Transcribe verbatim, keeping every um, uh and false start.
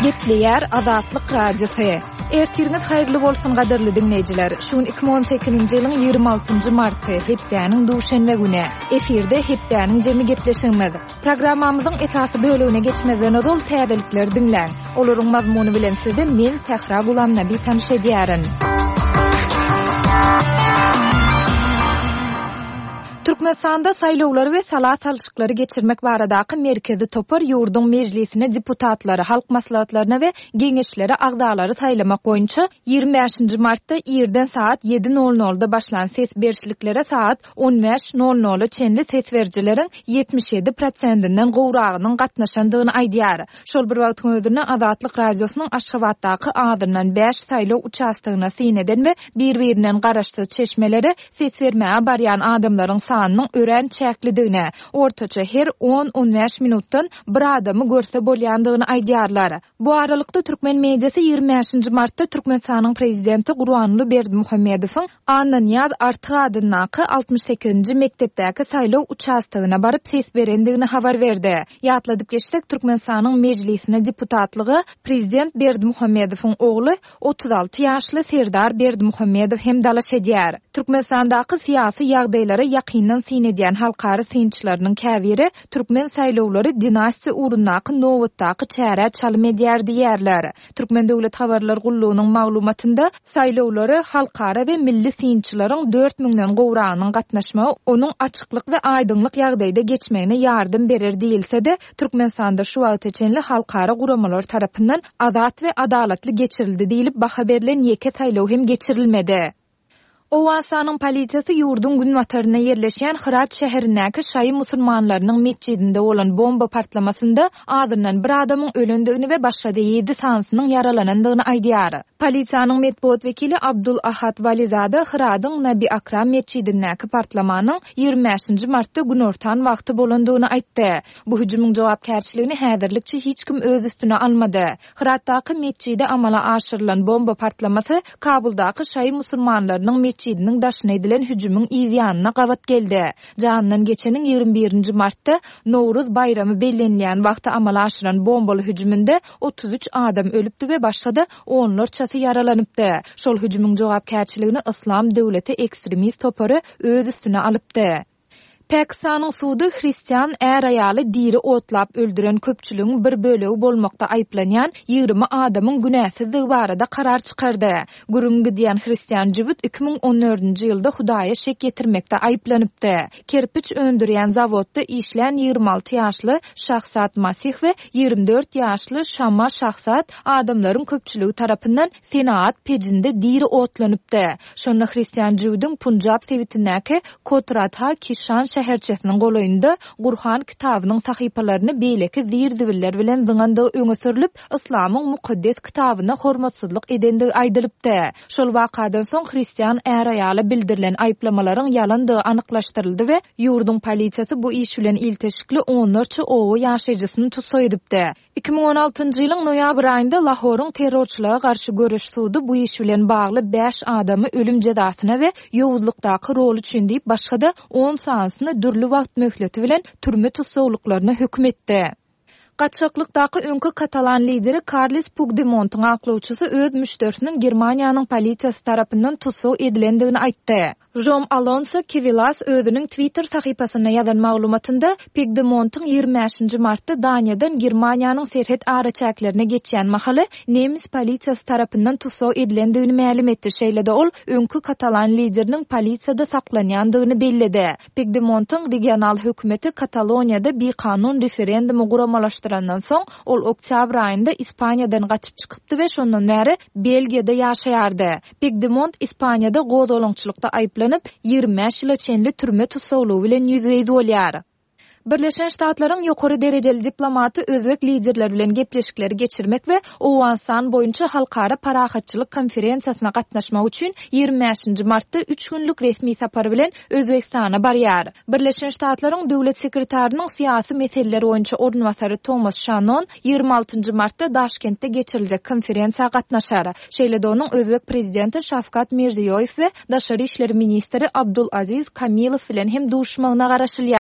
Gepleýär Azatlyk Radiosu. Ertiriniz haýyrly bolsun gaderli dinleýijiler. Şuň iki ming on sekizinji ýylyň ýygrimi altynjy marty hepdäniň duşanbe güni. Efirde hepdäniň jemi gepleşigimiz. Programmamyzyň esasy bölügine geçmezden ol täzelikler dinläň. Olaryň mazmuny bilen sizde men Sahra Gulamnaby tanış edýärin. Türkmenistanda saýlawlary we salat alşyklary geçirmek baradaky merkezi topar ýurduň mejlisine deputatlary, halk maslahatlaryna we geňeşlere agdalary taýlamak boýunça ýygrimi beşinji martda ýerden saat ýedi nol nolda başlan ses berişliklere saat on beş nol nol çenli ses berjileriň ýetmiş ýedi prosentinden gowragynyň gatnaşandygyny aýdýar. Şol bir wagtyň özüne Azatlyk Radiosynyň Aşgabatdaky adından beş saýlaw uçastygyna sineden we bir-birinden garaşdy çeşmeleri ses bermäge barýan adamlaryň sanynyň ören çäklidigine, ortaça her on on beş minutdan bir adamy görse bolýandygyny aýdýarlar. Bu aralykda Türkmen mediasy ýygrimi beşinji martda Türkmenistanyň prezidenti Gurbanly Berdimuhammedowyň Anna Niyaz Artyk adyndaky altmış sekizinji mektepdäki saýlaw uçastygyna baryp ses berendigini habar berdi. Ýatladyp geçsek, Türkmenistanyň mejlisine deputatlygy prezident Berdimuhammedowyň ogly otuz alty ýaşly Serdar Berdimuhammedow hem dalaş edýär. Türkmenistandaky syýasy ýagdaýlara ýakyndan sinedýän halkary synçylarynyň käbiri türkmen saýlawlary dinasiýa urundaky nowatdaky çäre çalym edýär diýerler. Türkmen döwlet habarlar gullugynyň maglumatynda saýlawlary halkary we milli synçylaryň dört miňden gowragynyň gatnaşmagy onuň açyklyk we aýdynlyk ýagdaýda geçmegine ýardym berer diýilse-de, Türkmenistanda şu wagta çenli halkary guramalar tarapyndan azat we adalatly geçirildi diýilip baha berilen ýeke saýlaw hem geçirilmedi. Owasanyň polisiýasy ýurdun gün wataryna ýerleşýän Hırat şäherindäki şaý musulmanlarynyň meçidinde bolan bomba partlamasynda adından bir adamyň ölendigini we başga ýedi sansynyň yaralanandygyny aýdýar. Polisiýanyň medpuat wekili Abdul Ahad Walizada Hıratyň Nabi Akram meçidindäki partlamanyň ýygrimi beşinji martda gün ortan wagty bolandygyny aýtdy. Bu hüjümyň jogapkärçiligini häzirlikçe hiç kim öz üstüne almady. Hıratdaky meçide amala aşyrylan bomba partlamasy Kabuldaky şaý musulmanlarynyň meçidiniň daşyna edilen hüjümüň ýygyanyna gabat geldi. Janyndan geçeniň ýygrimi birinji martda Nowruz bayramy bellenilýän wagtda amala aşyran bombaly hüjüminde otuz üç adam ölüpdi we başga da onlarçasy yaralanypdy. Şol hüjümüň jogapkärçiligini Islam döwleti ekstremist topary öz üstüne alypdy. Pakistanyň sudy Hristiýan är aýaly diri otlap öldüren köpçüligiň bir bölegi bolmakda aýplanýan ýygrimi adamyň günäsizligi barada karar çykardy. Gürüngi diýen Hristiýan jigit iki ming on dördünji ýylda Hudaýa şek getirmekde aýplanypdy. Kerpiç öndürýän zawodda işlän ýygrimi alty ýaşly Şahsat Masih we ýygrimi dört ýaşly Şama Şahsat adamlaryň köpçüligi tarapyndan Senat pejinde diri otlanypdy. Şonda Hristiýan jigidiň Punjab sewitindäki Kotratha Kishan şäherçesiniň golaýynda Gurhan kitabynyň sahypalaryny beýleki zir-dibiller bilen zyňandy öňe sürilip, Islamyň mukaddes kitabyna hormatsyzlyk edendigi aýdylypdy. Şol wakadan soň Hristiýan är aýaly bildirilen aýplamalaryň ýalandygy anyklaşdyryldy we ýurdun polisiýasy bu iş bilen ilteşikli onlarça owy ýaşaýjysyny tutsa edipdi. iki ming on altynjy ýylyň noýabr aýynda Lahoryň terrorçylyga garşy görüş sudy bu iş bilen bagly beş adamy ölüm jazasyna we ýowuzlukdaky rol üçin diýip başga da on sansyny dürli wagt möhleti bilen türme tutsaglyklaryna hökm etdi. Gaçaklykdaky öňkü Katalan lideri Carles Puigdemontyň aklawçysy öz müşterisiniň Germaniýanyň polisiýasy tarapyndan tutsag edilendigini aýtdy. Jom Alonso Kivilas özüniň Twitter sahypasyna ýazan maglumatynda Puigdemontyň ýygrimi beşinji martda Daniýadan Germaniýanyň serhet araçaklarına geçýän mahaly nemis polisiýasy tarapyndan tutsag edilendigini ma'lum etdi. Şeýle-de ol öňkü Katalan lideriniň polisiýada saklanýandygyny bellidi. Puigdemontyň regional hökümeti Kataloniýada bir kanun referendumy guramalaşdyrandan soň ol oktyabr aýynda Ispaniýadan gaçyp çykypdy we şondan bäri Belgiýada ýaşaýardy. Puigdemont Ispaniýada gozalaňçylykda aýplanyp ýygrimi beş ýyla çenli türme tutsaglygy bilen ýüzüýdi bolýar. Birleşen Ştatlaryň ýokary derejeli diplomaty özbek liderleri bilen gepleşikleri geçirmek we Owasany boýunça halkara parahatçylyk konferensiýasyna gatnaşmak üçin ýygrimi beşinji martda üç günlük resmi sapar bilen Özbekistana barýar. Birleşen Ştatlaryň döwlet sekretarının syýasy meseleleri boýunça ornwasary Thomas Shannon ýygrimi altynjy martda Daşkentde geçiriljek konferensiýaga gatnaşar. Şeýle-de onuň Özbek prezidenti Şawkat Mirziýoýew we Daşary işleri ministri Abdul Aziz Kamilow bilen hem duşmagyna garaşylýar.